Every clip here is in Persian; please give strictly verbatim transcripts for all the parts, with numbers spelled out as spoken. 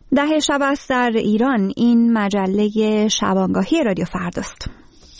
ده شب است در ایران. این مجله شبانگاهی رادیو فرداست.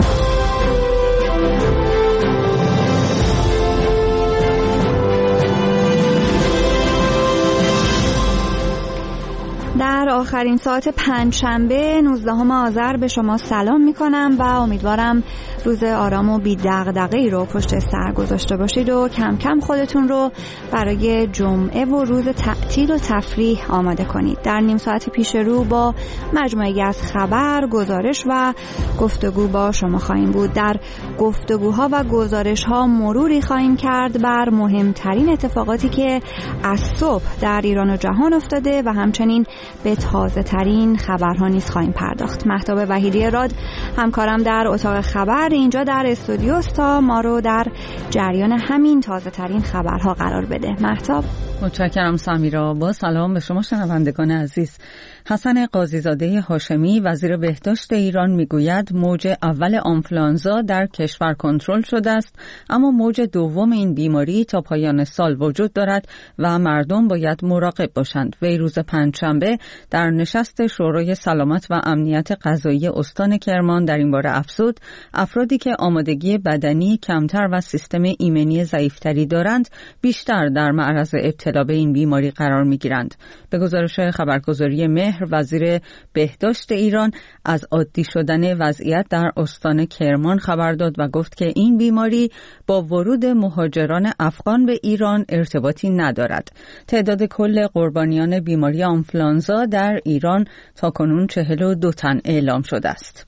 در آخرین ساعت پنجشنبه نوزدهم آذر به شما سلام می کنم و امیدوارم روز آرام و بی دغدغه‌ای رو پشت سر گذاشته باشید و کم کم خودتون رو برای جمعه و روز تعطیل و تفریح آماده کنید. در نیم ساعت پیش رو با مجموعه‌ای از خبر، گزارش و گفتگو با شما خواهیم بود. در گفتگوها و گزارش‌ها مروری خواهیم کرد بر مهمترین اتفاقاتی که از صبح در ایران و جهان افتاده و همچنین به تازه ترین خبرها نیز خواهیم پرداخت. مهتاب وحیدی راد همکارم در اتاق خبر اینجا در استودیو است تا ما رو در جریان همین تازه ترین خبرها قرار بده. مهتاب. متشکرم سمیرا. با سلام به شما شنوندگان عزیز. حسن قاضیزاده هاشمی وزیر بهداشت ایران میگوید موج اول آنفلوانزا در کشور کنترل شده است، اما موج دوم این بیماری تا پایان سال وجود دارد و مردم باید مراقب باشند. وی روز پنجشنبه در نشست شورای سلامت و امنیت غذایی استان کرمان در این باره افزود افرادی که آمادگی بدنی کمتر و سیستم ایمنی ضعیفتری دارند بیشتر در معرض ابتلا به این بیماری قرار میگیرند. به گزارش خبرگزاری مهر، وزیر بهداشت ایران از عادی شدن وضعیت در استان کرمان خبر داد و گفت که این بیماری با ورود مهاجران افغان به ایران ارتباطی ندارد. تعداد کل قربانیان بیماری آنفلوانزا در ایران تاکنون چهل و دو تن اعلام شده است.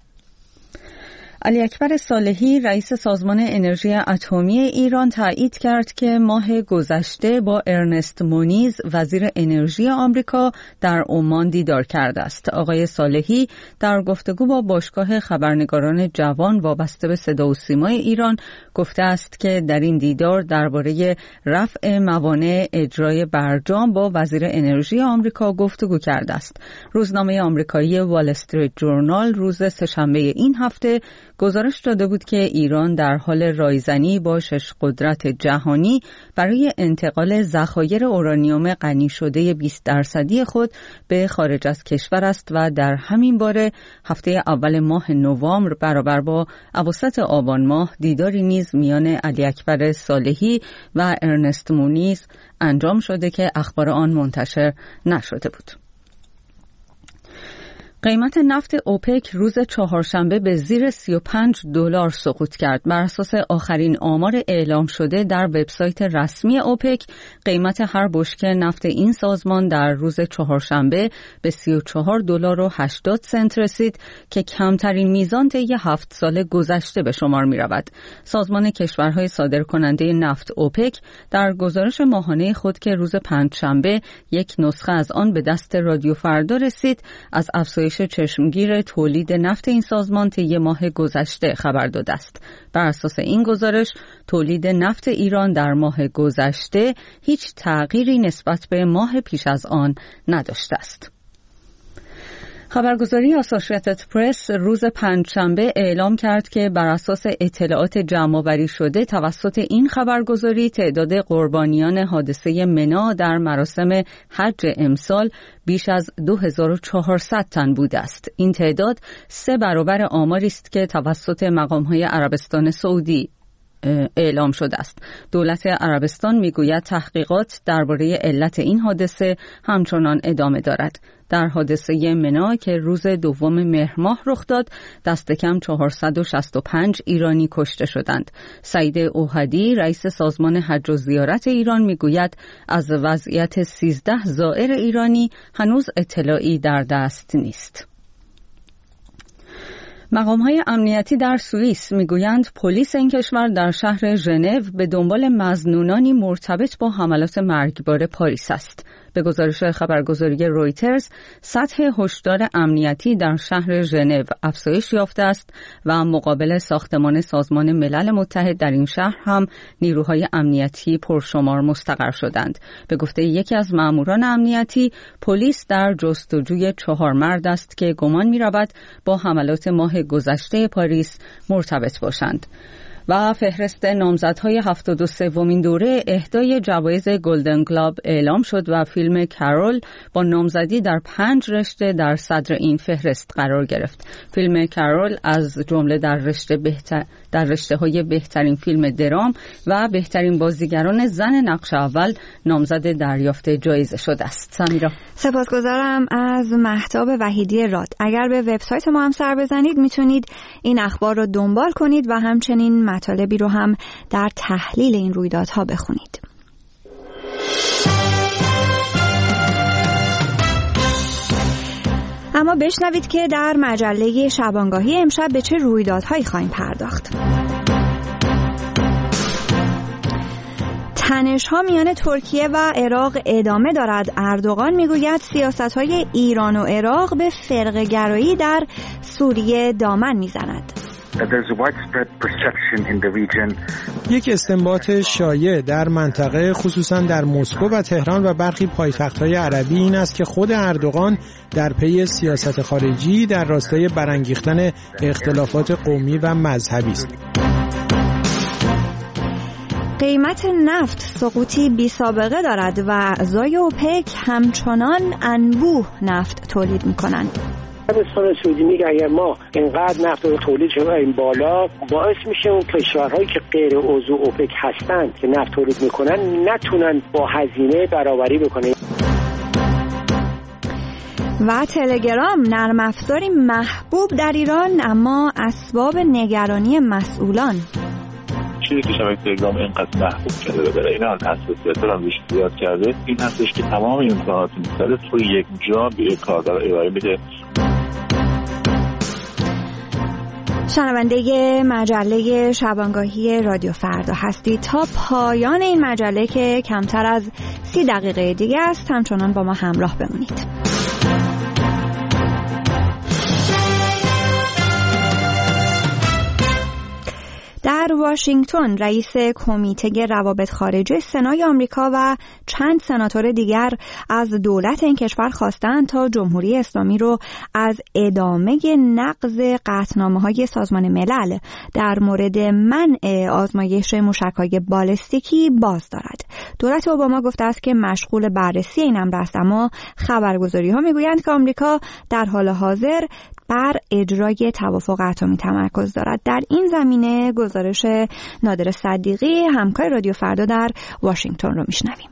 علی اکبر صالحی رئیس سازمان انرژی اتمی ایران تایید کرد که ماه گذشته با ارنست مونیز وزیر انرژی آمریکا در عمان دیدار کرده است. آقای صالحی در گفتگو با باشگاه خبرنگاران جوان وابسته به صدا و سیمای ایران گفته است که در این دیدار درباره رفع موانع اجرای برجام با وزیر انرژی آمریکا گفتگو کرده است. روزنامه آمریکایی وال استریت جورنال روز سه‌شنبه این هفته گزارش داده بود که ایران در حال رایزنی با شش قدرت جهانی برای انتقال ذخایر اورانیوم غنی شده بیست درصدی خود به خارج از کشور است و در همین باره هفته اول ماه نوامبر برابر با اواسط آبان ماه دیداری نیز میان علی اکبر صالحی و ارنست مونیز انجام شده که اخبار آن منتشر نشده بود. قیمت نفت اوپک روز چهارشنبه به زیر سی و پنج دلار سقوط کرد. بر اساس آخرین آمار اعلام شده در وبسایت رسمی اوپک، قیمت هر بشکه نفت این سازمان در روز چهارشنبه به سی و چهار دلار و هشتاد سنت رسید که کمترین میزان طی هفت سال گذشته به شمار می رود. سازمان کشورهای صادرکننده نفت اوپک در گزارش ماهانه خود که روز پنجشنبه یک نسخه از آن به دست رادیو فردا رسید، از افزایش چشمگیر تولید نفت این سازمان طی ماه گذشته خبر داده است. بر اساس این گزارش تولید نفت ایران در ماه گذشته هیچ تغییری نسبت به ماه پیش از آن نداشته است. خبرگزاری آسوشییتد پرس روز پنجشنبه اعلام کرد که بر اساس اطلاعات جمع‌آوری شده توسط این خبرگزاری تعداد قربانیان حادثه منی در مراسم حج امسال بیش از دو هزار و چهارصد تن بوده است. این تعداد سه برابر آماری است که توسط مقام‌های عربستان سعودی اعلام شده است. دولت عربستان میگوید تحقیقات درباره علت این حادثه همچنان ادامه دارد. در حادثه منی که روز دوم مهر ماه رخ داد، دست کم چهارصد و شصت و پنج ایرانی کشته شدند. سعید اوحدی رئیس سازمان حج و زیارت ایران میگوید از وضعیت سیزده زائر ایرانی هنوز اطلاعی در دست نیست. مقام‌های امنیتی در سوئیس میگویند پلیس این کشور در شهر ژنو به دنبال مظنونانی مرتبط با حملات مرگبار پاریس است. به گزارش خبرگزاری رویترز، سطح هشدار امنیتی در شهر ژنو افزایش یافته است و مقابل ساختمان سازمان ملل متحد در این شهر هم نیروهای امنیتی پرشمار مستقر شدند. به گفته یکی از ماموران امنیتی، پلیس در جستجوی چهار مرد است که گمان می‌رود با حملات ماه گذشته پاریس مرتبط باشند. و فهرست نامزدهای هفتاد و سومین دوره اهدای جوایز گلدن گلوب اعلام شد و فیلم کارول با نامزدی در پنج رشته در صدر این فهرست قرار گرفت. فیلم کارول از جمله در رشته بهتر در رشته‌های بهترین فیلم درام و بهترین بازیگران زن نقش اول نامزد دریافت جایزه شده است. سمیرا، سپاسگزارم از مهتاب وحیدی راد. اگر به وبسایت ما هم سر بزنید میتونید این اخبار رو دنبال کنید و همچنین مطالبی رو هم در تحلیل این رویدادها بخونید. اما بشنوید که در مجله شبانگاهی امشب به چه رویدادهایی خواهیم پرداخت. تنش‌ها میان ترکیه و عراق ادامه دارد. اردوغان میگوید سیاست‌های ایران و عراق به فرقه‌گرایی در سوریه دامن میزند. یک استنباط شایع در منطقه خصوصا در مسکو و تهران و برخی پایتخت‌های عربی این است که خود اردوغان در پی سیاست خارجی در راستای برانگیختن اختلافات قومی و مذهبی است. قیمت نفت سقوطی بی سابقه دارد و اعضای اوپک همچنان انبوه نفت تولید می‌کنند. عربستان سعودی میگه اگر ما اینقدر نفت رو تولید شده این بالا، باعث میشه اون کشورهایی که غیر عضو اوپک هستند که نفت تولید میکنن نتونن با هزینه برابری بکنن. و تلگرام نرم افزاری محبوب در ایران اما اسباب نگرانی مسئولان. چیزی که شبکه تلگرام اینقدر محبوب کرده و برای این حال حساسیت رو هم زیاد کرده این هستش که تمام امکانات مختلف توی یک جا به یک کاربر ارائه میده. شنونده مجله شبانگاهی رادیو فردا هستید. تا پایان این مجله که کمتر از سی دقیقه دیگه است همچنان با ما همراه بمونید. در واشنگتن رئیس کمیته روابط خارجه سنای آمریکا و چند سناتور دیگر از دولت این کشور خواستند تا جمهوری اسلامی رو از ادامه نقض قطعنامه‌های سازمان ملل در مورد منع آزمایش موشک‌های بالستیکی باز دارد. دولت اوباما گفته است که مشغول بررسی این امر است، اما خبرگزاری‌ها میگویند که آمریکا در حال حاضر بر اجرای توافق اتمی تمرکز دارد. در این زمینه گزارش نادر صدیقی همکار رادیو فردا در واشنگتن رو میشنویم.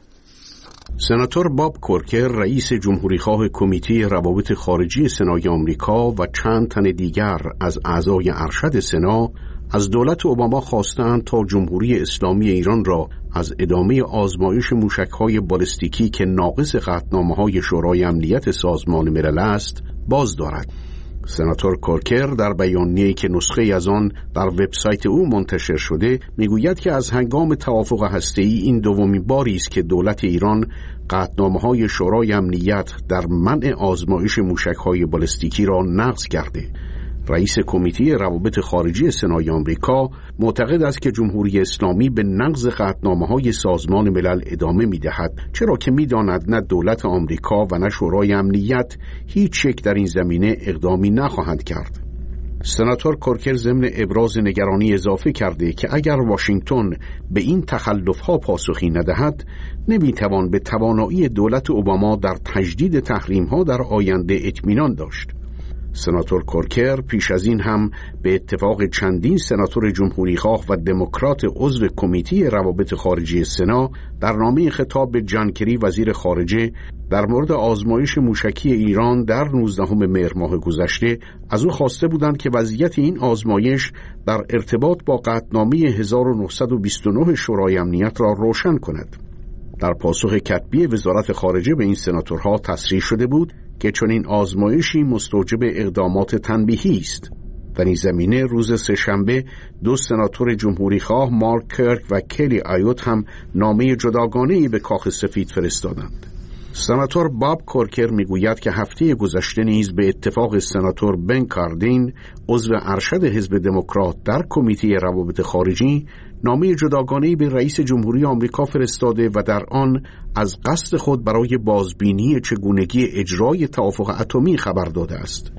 سناتور باب کورکر رئیس جمهوریخواه کمیته روابط خارجی سنای آمریکا و چند تن دیگر از اعضای ارشد سنا از دولت اوباما خواستند تا جمهوری اسلامی ایران را از ادامه آزمایش موشک‌های بالستیکی که ناقض قطعنامه‌های شورای امنیت سازمان ملل است باز دارد. سناتور کورکر در بیانیه‌ای که نسخه از آن در وبسایت او منتشر شده میگوید که از هنگام توافق هسته‌ای این دومین باری است که دولت ایران قطعنامه‌های شورای امنیت در منع آزمایش موشک‌های بالستیکی را نقض کرده. رئیس کمیته روابط خارجی سنای آمریکا معتقد است که جمهوری اسلامی به نقض قطعنامه‌های سازمان ملل ادامه می‌دهد، چرا که می‌داند نه دولت آمریکا و نه شورای امنیت هیچ یک در این زمینه اقدامی نخواهند کرد. سناتور کورکر ضمن ابراز نگرانی اضافه کرده که اگر واشنگتن به این تخلف‌ها پاسخی ندهد نمی‌توان به توانایی دولت اوباما در تجدید تحریم‌ها در آینده اطمینان داشت. سناتور کورکر پیش از این هم به اتفاق چندین سناتور جمهوریخواه و دموکرات عضو کمیته روابط خارجی سنا در نامه خطاب به جان کری وزیر خارجه در مورد آزمایش موشکی ایران در نوزدهم مهر ماه گذشته از او خواسته بودند که وضعیت این آزمایش در ارتباط با قطعنامه هزار و نهصد و بیست و نه شورای امنیت را روشن کند. در پاسخ کتبی وزارت خارجه به این سناتورها تصریح شده بود که چنین آزمایشی مستوجب اقدامات تنبیهی است. در این زمینه روز سه‌شنبه دو سناتور جمهوریخواه مارک کرک و کلی آیوت هم نامه جداگانه‌ای به کاخ سفید فرستادند. سناتور باب کورکر میگوید که هفته گذشته نیز به اتفاق سناتور بن کاردین عضو ارشد حزب دموکرات در کمیته روابط خارجی نامه جداگانه‌ای به رئیس جمهوری آمریکا فرستاده و در آن از قصد خود برای بازبینی چگونگی اجرای توافق اتمی خبر داده است.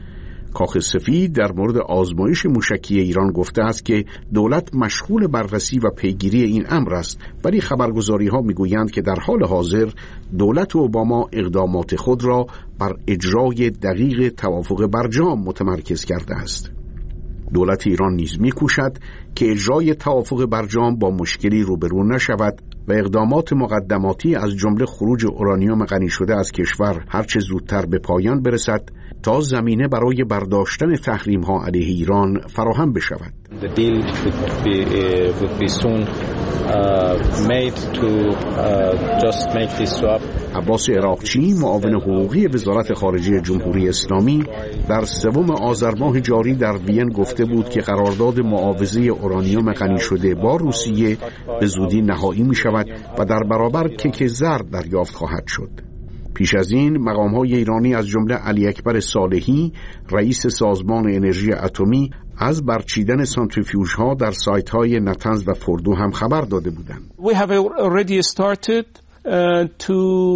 کاخ سفید در مورد آزمایش موشکی ایران گفته است که دولت مشغول بررسی و پیگیری این امر است، ولی خبرگزاری‌ها می‌گویند که در حال حاضر دولت اوباما اقدامات خود را بر اجرای دقیق توافق برجام متمرکز کرده است. دولت ایران نیز می‌کوشد که اجرای توافق برجام با مشکلی روبرو نشود و اقدامات مقدماتی از جمله خروج اورانیوم غنی شده از کشور هرچه زودتر به پایان برسد تا زمینه برای برداشتن تحریم‌ها علیه ایران فراهم بشود. The deal would be, uh, would be soon uh, made to uh, just make this swap. عباس عراقچی، معاون حقوقی وزارت خارجه جمهوری اسلامی، در سوم آذر ماه جاری در وین گفته بود که قرارداد معاوضه اورانیوم غنی شده با روسیه به زودی نهایی می شود و در برابر کیک زرد دریافت خواهد شد. پیش از این مقام‌های ایرانی از جمله علی اکبر صالحی، رئیس سازمان انرژی اتمی، از برچیدن سانتریفیوژها در سایت‌های نتنز و فردو هم خبر داده بودند. We have already started Uh, to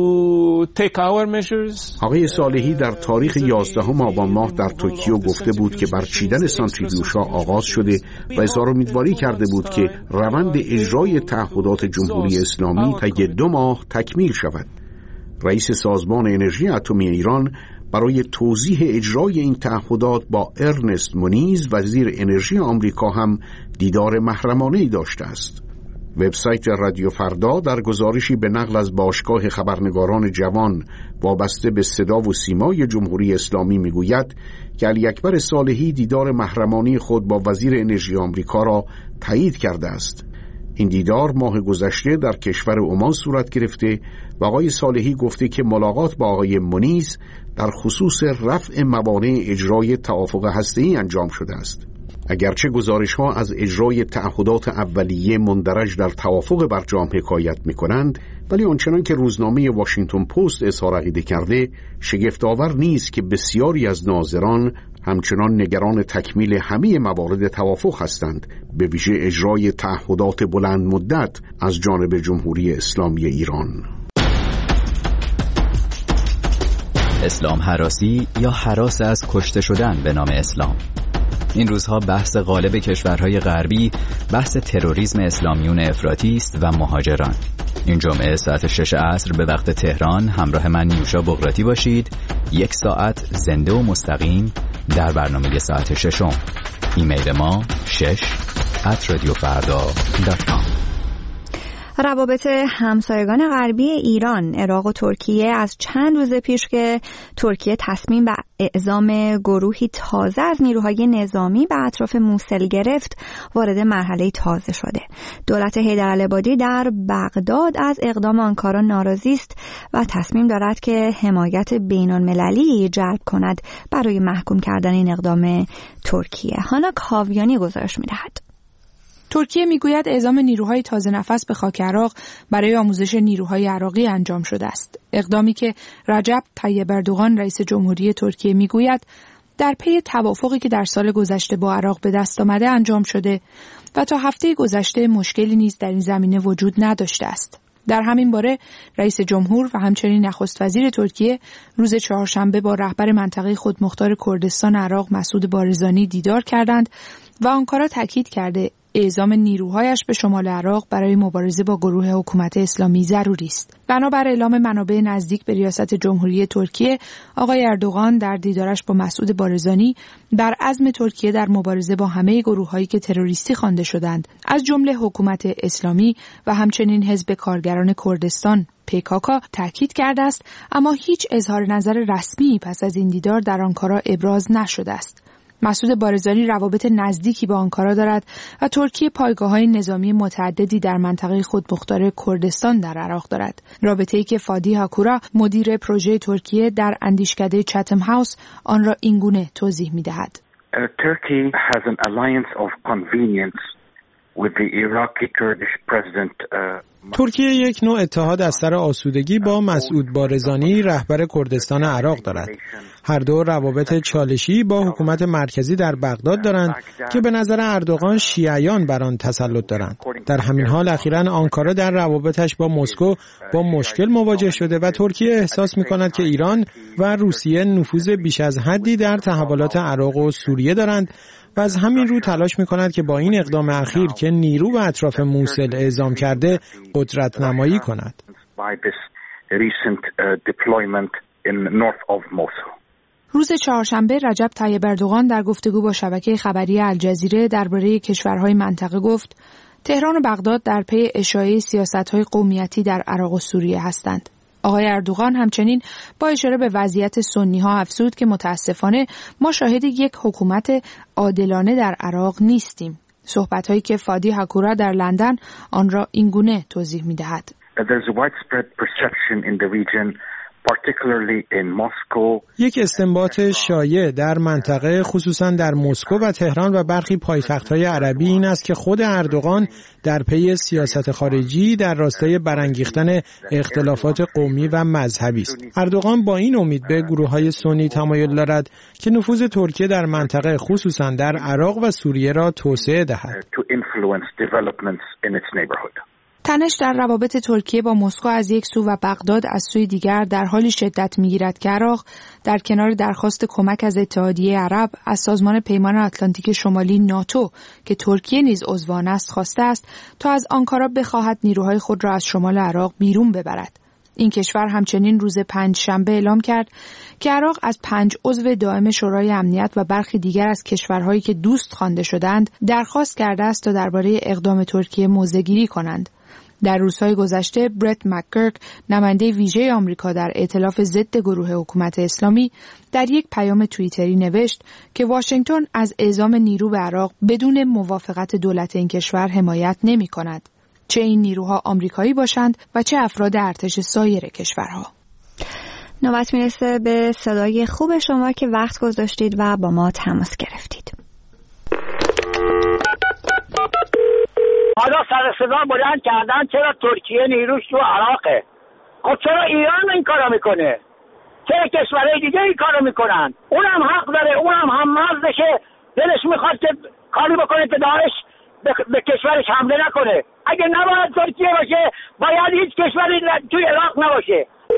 take our measures. آقای صالحی در تاریخ یازدهم آبان ماه در توکیو گفته بود که برچیدن سانتریفیوژها آغاز شده و اظهار امیدواری کرده بود که روند اجرای تعهدات جمهوری اسلامی طی دو ماه تکمیل شود. رئیس سازمان انرژی اتمی ایران برای توضیح اجرای این تعهدات با ارنست مونیز وزیر انرژی آمریکا هم دیدار محرمانه‌ای داشته است. وبسایت رادیو فردا در گزارشی به نقل از باشگاه خبرنگاران جوان وابسته به صدا و سیمای جمهوری اسلامی میگوید که علی اکبر صالحی دیدار محرمانه خود با وزیر انرژی آمریکا را تایید کرده است. این دیدار ماه گذشته در کشور عمان صورت گرفته و آقای صالحی گفته که ملاقات با آقای مونیز در خصوص رفع موانع اجرای توافق هسته‌ای انجام شده است. اگرچه گزارش‌ها از اجرای تعهدات اولیه مندرج در توافق برجام حکایت می‌کنند، ولی آنچنان که روزنامه واشنگتن پست اظهار عقیده کرده، شگفت‌آور نیست که بسیاری از ناظران همچنان نگران تکمیل همه موارد توافق هستند، به ویژه اجرای تعهدات بلند مدت از جانب جمهوری اسلامی ایران. اسلام هراسی یا هراس از کشته شدن به نام اسلام. این روزها بحث غالب کشورهای غربی بحث تروریسم اسلامیون افراطی است و مهاجران. این جمعه ساعت شش عصر به وقت تهران همراه من نیوشا بغراتی باشید. یک ساعت زنده و مستقیم در برنامه ساعت ششم. ایمیل ما شش ات رادیو فردا دات کام. روابط همسایگان غربی ایران، عراق و ترکیه از چند روز پیش که ترکیه تصمیم به اعزام گروهی تازه از نیروهای نظامی به اطراف موصل گرفت، وارد مرحله تازه شده. دولت حیدرالعبادی در بغداد از اقدام آنکارا ناراضی است و تصمیم دارد که حمایت بین‌المللی جلب کند برای محکوم کردن این اقدام ترکیه. هانا کاویانی گزارش می‌دهد. ترکیه میگوید اعزام نیروهای تازه نفس به خاک عراق برای آموزش نیروهای عراقی انجام شده است. اقدامی که رجب طیب اردوغان رئیس جمهوری ترکیه میگوید در پی توافقی که در سال گذشته با عراق به دست آمده انجام شده و تا هفته گذشته مشکلی نیز در این زمینه وجود نداشته است. در همین باره رئیس جمهور و همچنین نخست وزیر ترکیه روز چهارشنبه با رهبر منطقه خودمختار کردستان عراق مسعود بارزانی دیدار کردند و آنکارا تاکید کرده اعزام نیروهایش به شمال عراق برای مبارزه با گروه حکومت اسلامی ضروری است. بنابر اعلام منابع نزدیک به ریاست جمهوری ترکیه، آقای اردوغان در دیدارش با مسعود بارزانی بر عزم ترکیه در مبارزه با همه گروه‌هایی که تروریستی خوانده شدند، از جمله حکومت اسلامی و همچنین حزب کارگران کردستان پیکاکا تاکید کرده است، اما هیچ اظهار نظر رسمی پس از این دیدار در آنکارا ابراز نشده است. مسعود بارزانی روابط نزدیکی با آنکارا دارد و ترکیه پایگاه‌های نظامی متعددی در منطقه خودمختار کردستان در عراق دارد. رابطه‌ای که فادی هاکورا مدیر پروژه ترکیه در اندیشکده چتم هاوس آن را اینگونه توضیح می‌دهد. Turkey has an alliance of convenience with the Iraqi Kurdish president. ترکیه یک نوع اتحاد از سر آسودگی با مسعود بارزانی رهبر کردستان عراق دارد. هر دو روابط چالشی با حکومت مرکزی در بغداد دارند که به نظر اردوغان شیعیان بر آن تسلط دارند. در همین حال اخیراً آنکارا در روابطش با مسکو با مشکل مواجه شده و ترکیه احساس می‌کند که ایران و روسیه نفوذ بیش از حدی در تحولات عراق و سوریه دارند و از همین رو تلاش می‌کند که با این اقدام اخیر که نیرو به اطراف موصل اعزام کرده قدرت نمایی کند. روز چهارشنبه رجب طیب اردوغان در گفتگو با شبکه خبری الجزیره درباره کشورهای منطقه گفت تهران و بغداد در پی اشاعه سیاست‌های قومیتی در عراق و سوریه هستند. آقای اردوغان همچنین با اشاره به وضعیت سنی‌ها افزود که متاسفانه ما شاهد یک حکومت عادلانه در عراق نیستیم. صحبت‌هایی که فادی هکورا در لندن آن را اینگونه توضیح می‌دهد. یک استنباط شایع در منطقه خصوصا در مسکو و تهران و برخی پایتخت‌های عربی این است که خود اردوغان در پی سیاست خارجی در راستای برانگیختن اختلافات قومی و مذهبی است. اردوغان با این امید به گروه‌های سنی تمایل دارد که نفوذ ترکیه در منطقه خصوصا در عراق و سوریه را توسعه دهد. تنش در روابط ترکیه با مسکو از یک سو و بغداد از سوی دیگر در حالی شدت می‌گیرد که عراق در کنار درخواست کمک از اتحادیه عرب از سازمان پیمان اتلانتیک شمالی ناتو که ترکیه نیز عضو آن است خواسته است تا از آنکارا بخواهد نیروهای خود را از شمال عراق بیرون ببرد. این کشور همچنین روز پنجشنبه اعلام کرد که عراق از پنج عضو دائم شورای امنیت و برخی دیگر از کشورهایی که دوست خوانده شدند درخواست کرده است تا درباره اقدام ترکیه موضع‌گیری کنند. در روزهای گذشته برت مکگرک نماینده ویژه آمریکا در ائتلاف ضد گروه حکومت اسلامی در یک پیام توییتری نوشت که واشنگتن از اعزام نیرو به عراق بدون موافقت دولت این کشور حمایت نمی کند. چه این نیروها آمریکایی باشند و چه افراد ارتش سایر کشورها. نوبت میرسه به صدای خوب شما که وقت گذاشتید و با ما تماس گرفتید. حالا سر صدا بلند کردن چرا ترکیه نیروش تو عراقه؟ خب چرا ایران این کارو میکنه؟ چرا کشورهای دیگه این کارو میکنن؟ اونم حق داره، اونم هم مزدشه، دلش میخواد که کاری بکنه که داعش به, به کشورش حمله نکنه. اگه نباید ترکیه باشه باید هیچ کشوری توی عراق نباشه.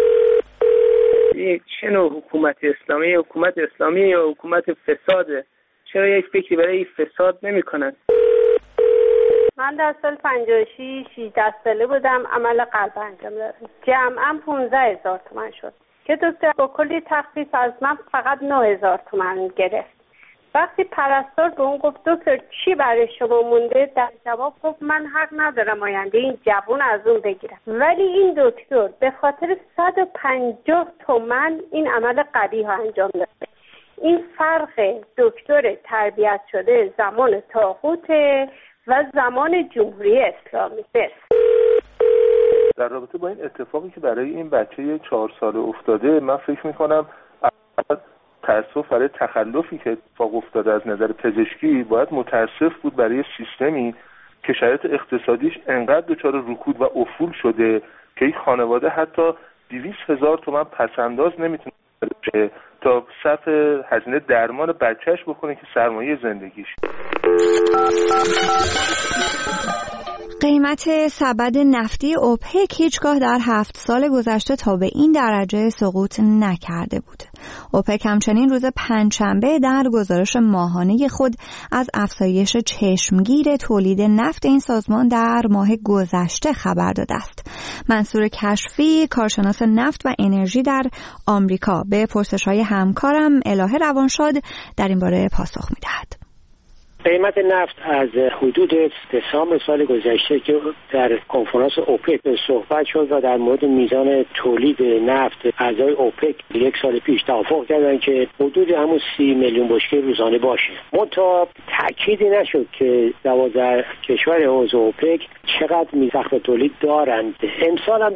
چه نوع حکومت اسلامی؟ حکومت اسلامی یا حکومت فساده؟ چرا یک فکری برای فساد نمیکنن؟ من در سال پنجاه و شش شانزده ساله بودم، عمل قلب انجام دادم. جمعاً پانزده هزار تومان شد که دکتر با کلی تخفیف از من فقط نه هزار تومان گرفت. وقتی پرستار به اون گفت دکتر چی برای شما مونده، در جواب گفت من حق ندارم آینده این جوون از اون بگیرم، ولی این دکتر به خاطر صد و پنجاه تومان این عمل قبیح انجام داد. این فرق دکتر تربیت شده زمان طاغوت و زمان جمهوری اسلامی است. در رابطه با این اتفاقی که برای این بچه چهار ساله افتاده، من فکر میکنم تأسف برای تخلفی که اتفاق افتاده از نظر پزشکی، باید متاسف بود برای سیستمی که شرایط اقتصادیش انقدر دچار رکود و افول شده که این خانواده حتی دویست هزار تومان پسنداز نمیتونه بشه تا صرف هزینه درمان بچهش بکنه که سرمایه زندگیش. قیمت سبد نفتی اوپک هیچگاه در هفت سال گذشته تا به این درجه سقوط نکرده بود. اوپک همچنین روز پنجشنبه در گزارش ماهانه خود از افزایش چشمگیر تولید نفت این سازمان در ماه گذشته خبر داده است. منصور کشفی، کارشناس نفت و انرژی در آمریکا، به پرسش‌های همکارم الهه روانشاد در این باره پاسخ می‌دهد. قیمت نفت از حدود دسامبر سال گذشته که در کنفرانس اوپک صحبت شد و در مورد میزان تولید نفت اعضای اوپک یک سال پیش توافق کردن که حدود همون سی میلیون بشکه روزانه باشه. منتها تأکیدی نشد که دوازده کشور عضو اوپک چقدر میزان تولید دارند. امسال هم در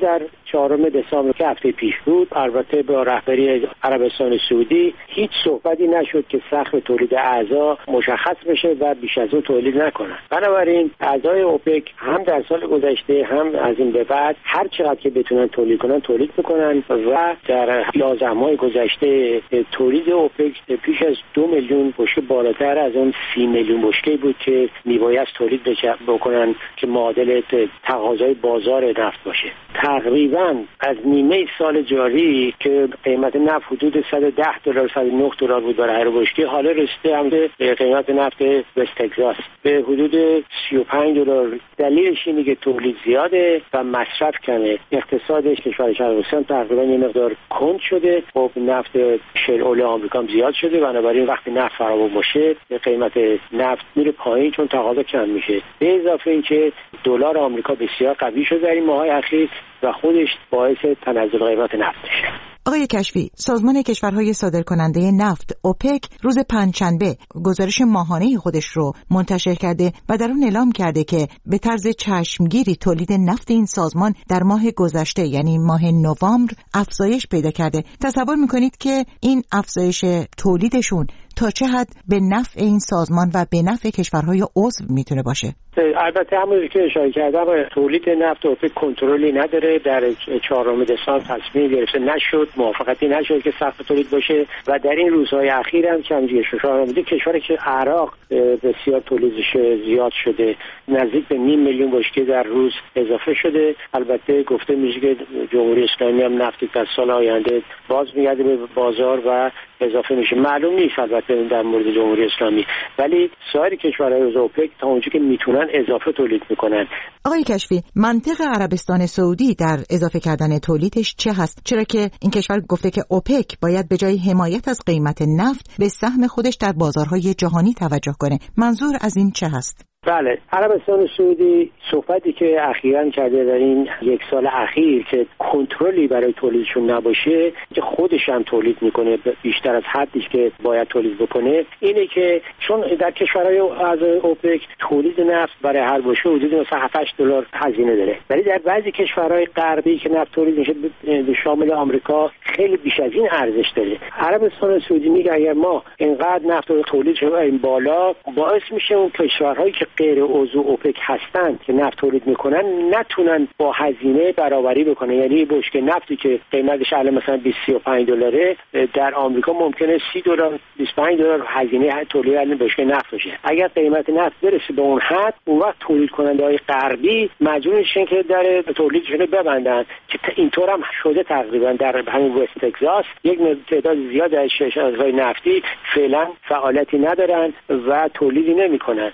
چهارم دسامبر که هفته پیش بود، البته با رهبری عربستان سعودی هیچ صحبتی نشد که سقف تولید اعضا مشخص بشه و بیش از اون تولید نکنن. بنابراین اعضای اوپک هم در سال گذشته هم از این به بعد هر چقدر که بتونن تولید کنن تولید میکنن و در یازده ماه گذشته تولید اوپک پیش از دو میلیون بشکه بالاتر از اون سی میلیون بشکه بود که میبایست تولید بکنن که معادل تقاضای بازار نفت باشه. تقریبا از نیمه سال جاری که قیمت نفت حدود صد و ده دلار صد و نه دلار بود برای هر بشکه، حالا رسیده هم به قیمت نفت وست تگزاس به حدود سی و پنج دلار. دلیلش اینه که تولید زیاده و مصرف کمه. اقتصادش کشور شرقستان تقریبا یه مقدار کند شده. خب نفت شل اول آمریکا هم زیاد شده، بنابراین وقتی نفت فراوان باشه قیمت نفت میره پایین چون تقاضا کم میشه. به اضافه اینکه دلار آمریکا بسیار قوی شده در این ماهای اخیر و خودش باعث تنزل قیمت نفت میشه. آقای کشفی، سازمان کشورهای صادرکننده نفت اوپک روز پنجشنبه گزارش ماهانه خودش رو منتشر کرده و در اون اعلام کرده که به طرز چشمگیری تولید نفت این سازمان در ماه گذشته یعنی ماه نوامبر افزایش پیدا کرده. تصور میکنید که این افزایش تولیدشون تا چه حد به نفع این سازمان و به نفع کشورهای عضو میتونه باشه؟ البته همونجوری که اشاره کردم تولید نفت اوپک کنترلی نداره. در چهارم دسامبر تصمیم گرفته نشد، موافقتی نشد که سقف تولید باشه و در این روزهای اخیر هم که همونجوری اشاره کردم کشوری که عراق بسیار تولیدش زیاد شده، نزدیک به نیم میلیون بشکه در روز اضافه شده. البته گفته میشه که جمهوری اسلامی هم نفتی در سال آینده باز میگرده به بازار و اضافه میشه. معلوم نیست البته در مورد جمهوری اسلامی، ولی سایر کشورهای اوپک تا اونجایی که میتونن اضافه تولید میکنن. آقای کشفی، منطق عربستان سعودی در اضافه کردن تولیدش چه هست؟ چرا که این کشور گفته که اوپک باید به جای حمایت از قیمت نفت به سهم خودش در بازارهای جهانی توجه کنه. منظور از این چه هست؟ بله، عربستان سعودی صحبتی که اخیراً کرده در این یک سال اخیر که کنترلی برای تولیدشون نباشه، که خودش هم تولید میکنه بیشتر از حدی که باید تولید بکنه، اینه که چون در کشورهای از اوپک تولید نفت برای هر بشکه حدود مثلا هفت هشت دلار هزینه داره، ولی در بعضی کشورهای غربی که نفت تولید میشه به شامل آمریکا خیلی بیش از این ارزش داره. عربستان سعودی میگه اگر ما اینقدر نفت رو تولید شه این بالا، باعث میشه اون کشورهایی که غیر عضو اوپک هستند که نفت تولید میکنن نتونن با هزینه برابری بکنن. یعنی بشکه نفتی که قیمتش الان مثلا بیست و پنج دلاره، در آمریکا ممکنه سی دلار بیست و پنج دلار هزینه تولید الان بشکه نفت باشه. اگر قیمت نفت برسه به اون حد، اون وقت تولید کننده های غربی مجبور میشن که در تولیدشون ببندن، که اینطور هم شده. تقریبا در همین وست تگزاس یک تعداد زیاد از شرکت‌های نفتی فعلا فعالیتی ندارن و تولیدی نمیکنن.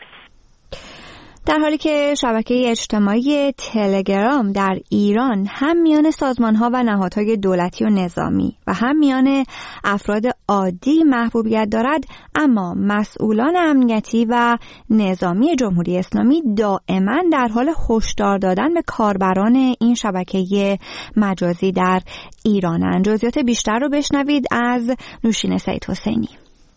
در حالی که شبکه اجتماعی تلگرام در ایران هم میان سازمان‌ها و نهادهای دولتی و نظامی و هم میان افراد عادی محبوبیت دارد، اما مسئولان امنیتی و نظامی جمهوری اسلامی دائما در حال هشدار دادن به کاربران این شبکه مجازی در ایرانند. جزئیات بیشتر رو بشنوید از نوشین سعید حسینی.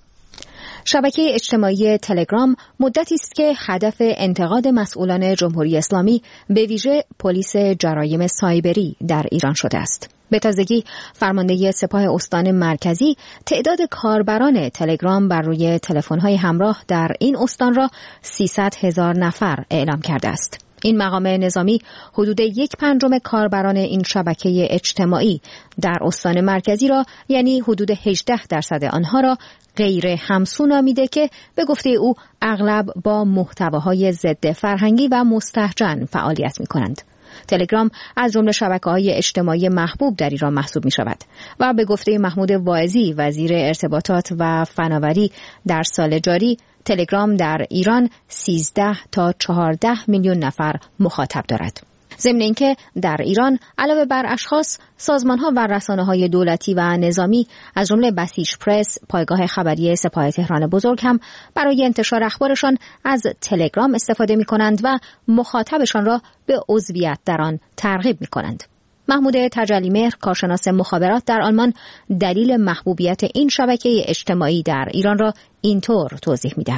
شبکه اجتماعی تلگرام مدتی است که هدف انتقاد مسئولان جمهوری اسلامی به ویژه پلیس جرایم سایبری در ایران شده است. به تازگی فرمانده سپاه استان مرکزی تعداد کاربران تلگرام بر روی تلفن‌های همراه در این استان را سیصد هزار نفر اعلام کرده است. این مقام نظامی حدود یک پنجم کاربران این شبکه اجتماعی در استان مرکزی را، یعنی حدود هجده درصد آنها را غیر همسو نامیده که به گفته او اغلب با محتواهای ضد فرهنگی و مستهجن فعالیت می‌کنند. تلگرام از جمله شبکه‌های اجتماعی محبوب در ایران محسوب می‌شود و به گفته محمود واعظی وزیر ارتباطات و فناوری در سال جاری تلگرام در ایران سیزده تا چهارده میلیون نفر مخاطب دارد. ضمن اینکه در ایران علاوه بر اشخاص، سازمان‌ها و رسانه‌های دولتی و نظامی از جمله بسیج پرس، پایگاه خبری سپاه تهران بزرگ هم برای انتشار اخبارشان از تلگرام استفاده می‌کنند و مخاطبشان را به عضویت در آن ترغیب می‌کنند. محمود تجلیمهر، کارشناس مخابرات در آلمان، دلیل محبوبیت این شبکه اجتماعی در ایران را اینطور توضیح می‌دهد.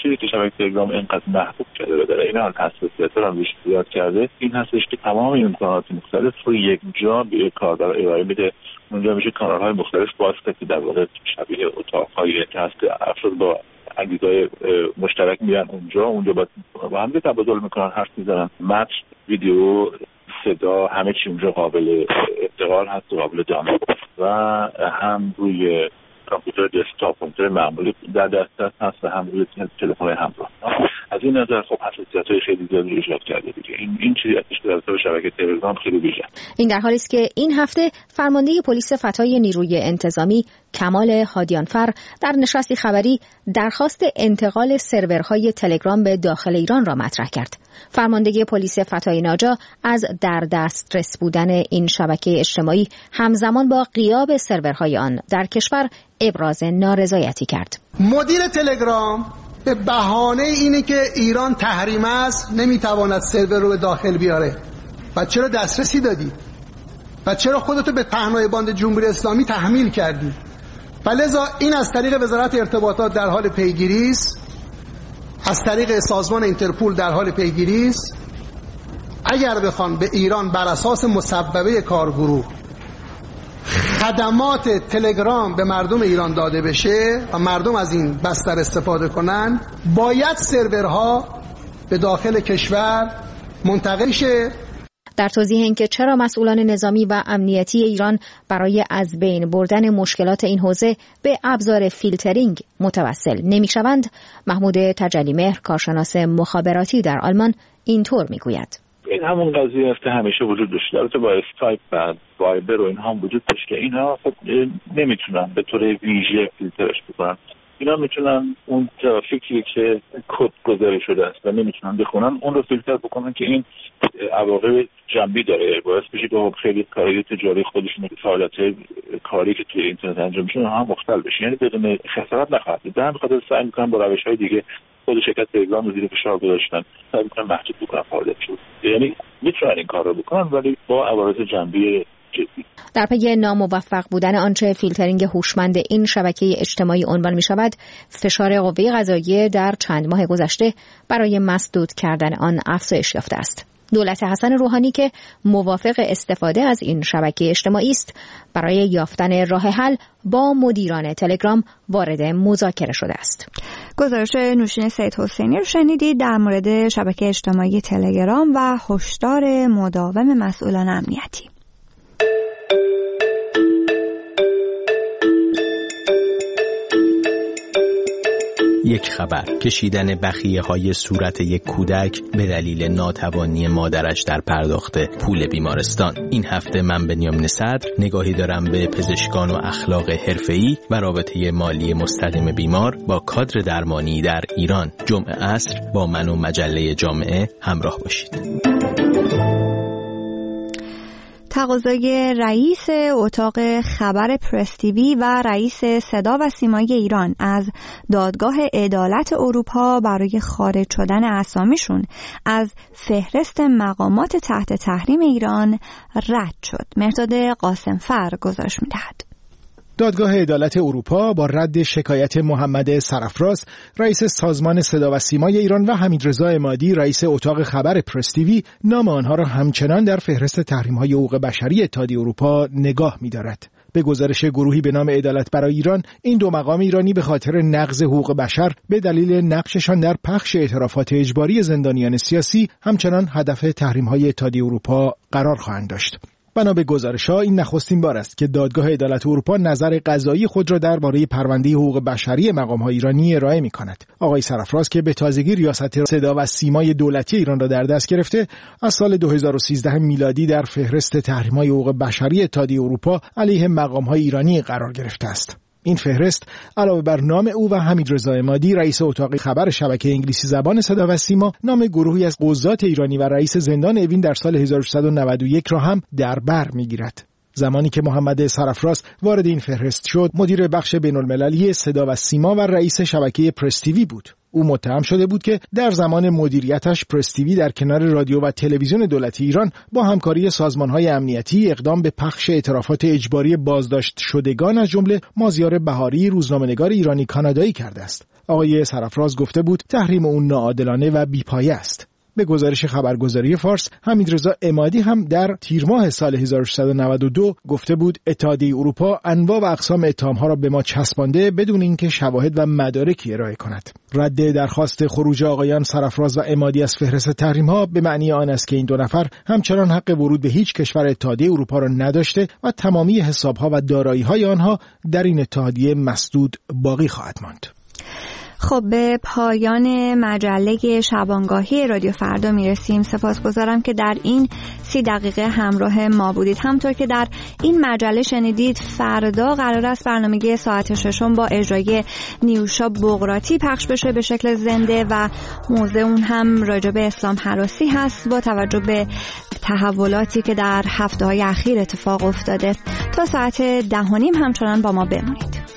چیزی که شبکه تلگرام اینقدر محبوب شده و در این حال حساسیت رو هم روش زیاد کرده این هستش که تمام امکانات مختلف رو یک جا به کاربر ارائه میده. اونجا میشه کانال‌های مختلف باز کرد که در واقع شبیه اتاق‌های هست که افراد با انگیزهای مشترک میرن اونجا اونجا با هم تبادل میکنن، حرف میزنن، متن، ویدیو، صدا، همه چی اونجا قابل انتقال هست و قابل دانلود و هم روی کامپیوتر دسکتاپ، کامپیوتر معمولی در دسترس هست و هم روی تلفن همراه. از این نظر خب حساسیت‌های خیلی زیادی ایجاد کرده دیگه. این این چیزی که در رابطه با شبکه تلگرام خیلی ویژه. این در حالی است که این هفته فرمانده پلیس فتای نیروی انتظامی کمال هادیانفر در نشستی خبری درخواست انتقال سرورهای تلگرام به داخل ایران را مطرح کرد. فرمانده پلیس فتای ناجا از در دسترس بودن این شبکه اجتماعی همزمان با غیاب سرورهای آن در کشور ابراز نارضایتی کرد. مدیر تلگرام به بهانه اینی که ایران تحریم است نمیتواند سرور رو به داخل بیاره. و چرا دسترسی دادی؟ و چرا خودتو به پهنای باند جمهوری اسلامی تحمیل کردی؟ فلذا این از طریق وزارت ارتباطات در حال پیگیری است، از طریق سازمان اینترپول در حال پیگیری است. اگر بخوان به ایران بر اساس مصوبه کارگروه خدمات تلگرام به مردم ایران داده بشه و مردم از این بستر استفاده کنن، باید سرورها به داخل کشور منتقل شه. در توضیح اینکه چرا مسئولان نظامی و امنیتی ایران برای از بین بردن مشکلات این حوزه به ابزار فیلترینگ متوسل نمی‌شوند، محمود تجلیمهر کارشناس مخابراتی در آلمان اینطور میگوید: این همون قضیه است که همیشه وجود داشته. البته با اسکایپ و وایبر و اینها هم وجود داشته که اینها خب نمیتونن به طور ویژه فیلترش بکنن. اینا میتونن اون ترافیکی که کد گذاری شده است و نمیتونن بخونن اون رو فیلتر بکنن که این عواقب جنبی داره، باعث بشه که خیلی کارهای تجاری خودشون که فعالیت کاری که توی اینترنت انجام میشه هم مختل بشه، یعنی بدون خسارت نخواهد بود. در همین خاطر سعی میکنن با روش‌های دیگه خود شرکت تلگرام رو زیر فشار گذاشتن، سعی میکنن محدود بکنن فعالیتشون، یعنی میتونن این کار رو بکنن ولی با عوارض جنبی جدی. در پی ناموفق بودن آنچه فیلترینگ هوشمند این شبکه اجتماعی عنوان می شود، فشار قوه قضاییه در چند ماه گذشته برای مسدود کردن آن افزایش یافته است. دولت حسن روحانی که موافق استفاده از این شبکه اجتماعی است، برای یافتن راه حل با مدیران تلگرام وارد مذاکره شده است. گزارش نوشین سید حسینی رو شنیدید در مورد شبکه اجتماعی تلگرام و هشدار مداوم مسئولان امنیتی. یک خبر: کشیدن بخیه های صورت یک کودک به دلیل ناتوانی مادرش در پرداخت پول بیمارستان. این هفته من بنیامین صدر نگاهی دارم به پزشکان و اخلاق حرفه‌ای و رابطه مالی مستقیم بیمار با کادر درمانی در ایران. جمعه عصر با من و مجله جامعه همراه باشید. تقاضای رئیس اتاق خبر پرس تیوی و رئیس صدا و سیمای ایران از دادگاه عدالت اروپا برای خارج شدن اسامیشون از فهرست مقامات تحت تحریم ایران رد شد. مرداد قاسمفر گزارش می‌دهد. دادگاه عدالت اروپا با رد شکایت محمد سرافراز رئیس سازمان صدا و سیمای ایران و حمیدرضا عمادی رئیس اتاق خبر پرس تیوی نام آنها را همچنان در فهرست تحریم‌های حقوق بشری اتحادیه اروپا نگاه می‌دارد. به گزارش گروهی به نام عدالت برای ایران، این دو مقام ایرانی به خاطر نقض حقوق بشر به دلیل نقششان در پخش اعترافات اجباری زندانیان سیاسی همچنان هدف تحریم‌های اتحادیه اروپا قرار خواهند داشت. بنا به گزارش‌ها این نخستین بار است که دادگاه عدالت اروپا نظر قضایی خود را درباره پرونده حقوق بشری مقام‌های ایرانی ارائه می‌کند. آقای سرافراز که به تازگی ریاست صدا و سیمای دولتی ایران را در دست گرفته، از سال دو هزار و سیزده میلادی در فهرست تحریم‌های حقوق بشری اتحادیه اروپا علیه مقام‌های ایرانی قرار گرفته است. این فهرست علاوه بر نام او و حمیدرضا عمادی رئیس اتاق خبر شبکه انگلیسی زبان صدا و سیما، نام گروهی از قضات ایرانی و رئیس زندان اوین در سال هزار و سیصد و نود و یک را هم در بر می‌گیرد. زمانی که محمد سرافراز وارد این فهرست شد، مدیر بخش بین‌المللی صدا و سیما و رئیس شبکه پرس تیوی بود. او متهم شده بود که در زمان مدیریتش پرس تیوی در کنار رادیو و تلویزیون دولتی ایران با همکاری سازمان‌های امنیتی اقدام به پخش اعترافات اجباری بازداشت شدگان از جمله مازیار بهاری، روزنامه‌نگار ایرانی کانادایی کرده است. آقای سرافراز گفته بود تحریم اون ناعادلانه و بی‌پایه است. به گزارش خبرگزاری فارس، حمیدرضا عمادی هم در تیر ماه سال هزار و ششصد و نود و دو گفته بود اتحادیه اروپا انواع و اقسام اتهام‌ها را به ما چسبانده بدون اینکه شواهد و مدارکی ارائه کند. رد درخواست خروج آقایان سرافراز و عمادی از فهرست تحریم‌ها به معنی آن است که این دو نفر همچنان حق ورود به هیچ کشور اتحادیه اروپا را نداشته و تمامی حساب‌ها و دارایی‌های آنها در این اتحادیه مسدود باقی خواهد ماند. خب به پایان مجله شبانگاهی رادیو فردا میرسیم. سپاسگزارم که در این سی دقیقه همراه ما بودید. همطور که در این مجله شنیدید، فردا قرار است برنامه ساعت ششم با اجرای نیوشا بغراتی پخش بشه به شکل زنده و موضوع اون هم راجع به اسلام هراسی هست با توجه به تحولاتی که در هفته‌های اخیر اتفاق افتاده. تا ساعت ده و نیم همچنان با ما بمانید.